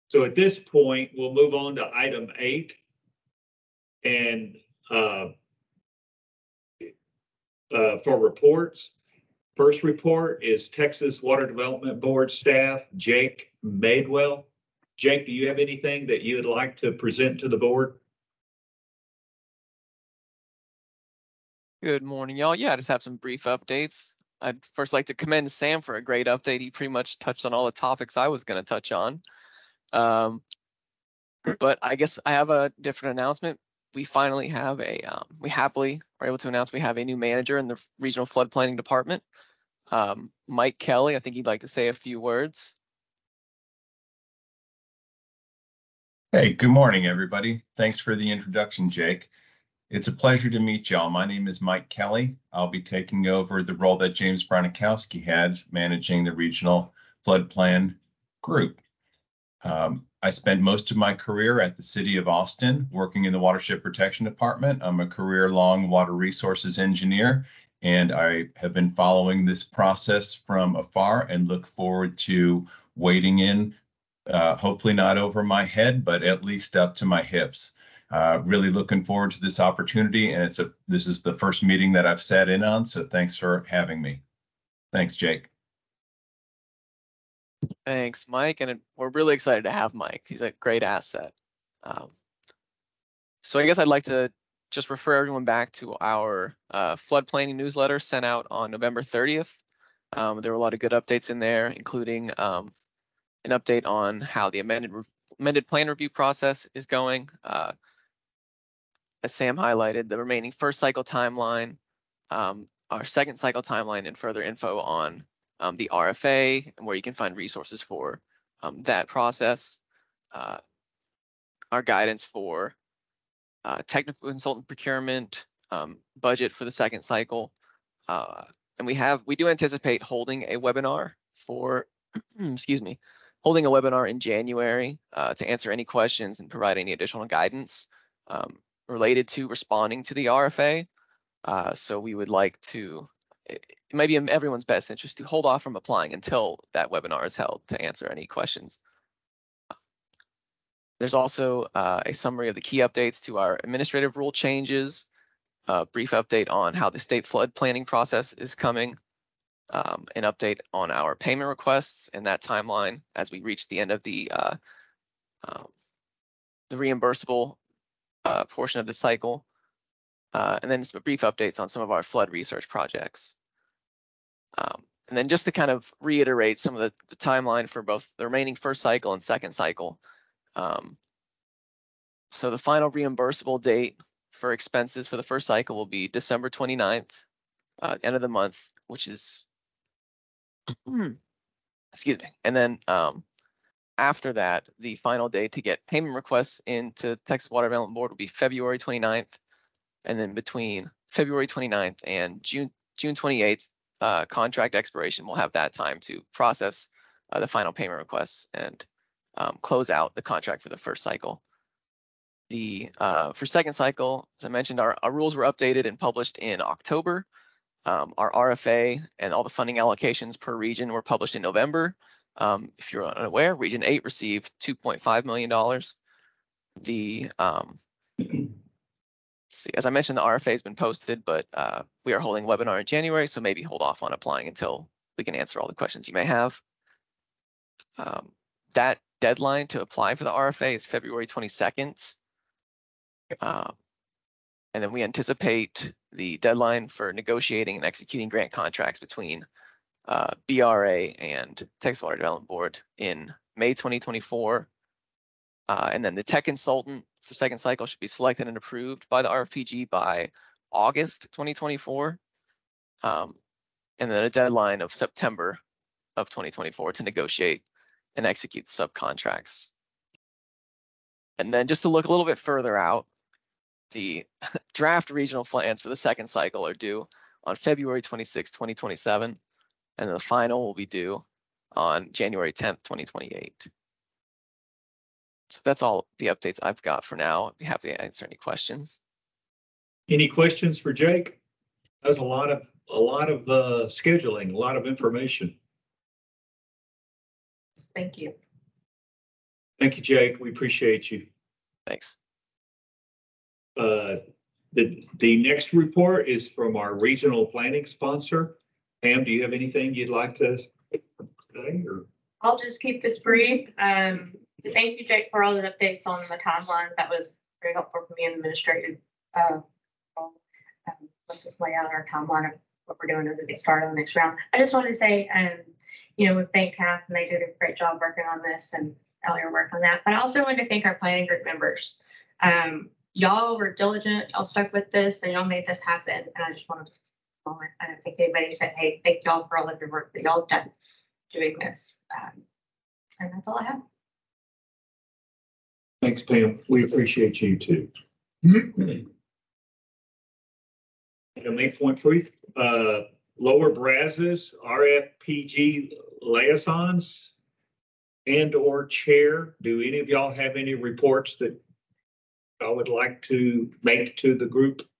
So at this point, we'll move on to item 8. And for reports, first report is Texas Water Development Board staff, Jake Madewell. Jake, do you have anything that you would like to present to the board? Good morning, y'all. Yeah, I just have some brief updates. I'd first like to commend Sam for a great update. He pretty much touched on all the topics I was going to touch on. But I guess I have a different announcement. We finally have we happily are able to announce we have a new manager in the Regional Flood Planning Department. Mike Kelly, I think he'd like to say a few words. Hey, good morning, everybody. Thanks for the introduction, Jake. It's a pleasure to meet y'all. My name is Mike Kelly. I'll be taking over the role that James Bronikowski had, managing the Regional Flood Plan Group. I spent most of my career at the City of Austin, working in the Watershed Protection Department. I'm a career-long water resources engineer, and I have been following this process from afar and look forward to wading in, hopefully not over my head, but at least up to my hips. Really looking forward to this opportunity, and this is the first meeting that I've sat in on, so thanks for having me. Thanks, Jake. Thanks, Mike, and we're really excited to have Mike. He's a great asset. So I guess I'd like to just refer everyone back to our flood planning newsletter sent out on November 30th. There were a lot of good updates in there, including an update on how the amended plan review process is going. As Sam highlighted, the remaining first cycle timeline, our second cycle timeline, and further info on the RFA and where you can find resources for that process. Our guidance for technical consultant procurement, budget for the second cycle. And we do anticipate holding a webinar holding a webinar in January to answer any questions and provide any additional guidance related to responding to the RFA. So we would like to, it might be in everyone's best interest to hold off from applying until that webinar is held to answer any questions. There's also a summary of the key updates to our administrative rule changes, a brief update on how the state flood planning process is coming, an update on our payment requests and that timeline as we reach the end of the reimbursable portion of the cycle, and then some brief updates on some of our flood research projects. And then just to kind of reiterate some of the timeline for both the remaining first cycle and second cycle. So the final reimbursable date for expenses for the first cycle will be December 29th, end of the month, which is, excuse me. And then after that, the final day to get payment requests into Texas Water Development Board will be February 29th. And then between February 29th and June 28th, contract expiration, we'll have that time to process the final payment requests and close out the contract for the first cycle. For second cycle, as I mentioned, our rules were updated and published in October. Our RFA and all the funding allocations per region were published in November. If you're unaware, Region 8 received $2.5 million. As I mentioned, the RFA has been posted, but we are holding a webinar in January, so maybe hold off on applying until we can answer all the questions you may have. That deadline to apply for the RFA is February 22nd. And then we anticipate the deadline for negotiating and executing grant contracts between BRA and Texas Water Development Board in May 2024. And then the tech consultant for second cycle should be selected and approved by the RFPG by August 2024. And then a deadline of September of 2024 to negotiate and execute subcontracts. And then just to look a little bit further out, the draft regional plans for the second cycle are due on February 26, 2027, and the final will be due on January 10th, 2028. So that's all the updates I've got for now. I'd be happy to answer any questions. Any questions for Jake? That's a lot of scheduling, a lot of information. Thank you. Thank Thank you, Jake. We appreciate you. Thanks. The next report is from our regional planning sponsor. Pam, do you have anything you'd like to say? Or? I'll just keep this brief. Thank you, Jake, for all the updates on the timeline. That was very helpful for me and the administrative. Let's just lay out our timeline of what we're doing as we get started on the next round. I just wanted to say, we thank CAF, and they did a great job working on this, and Ellie are working on that. But I also wanted to thank our planning group members. Y'all were diligent, y'all stuck with this, and y'all made this happen. And I just wanted to take a moment. I don't think anybody said, hey, thank y'all for all of your work that y'all have done doing this. And that's all I have. Thanks, Pam. We appreciate you too. Item 8.3, Lower Brazos RFPG liaisons and or chair. Do any of y'all have any reports that I would like to make to the group?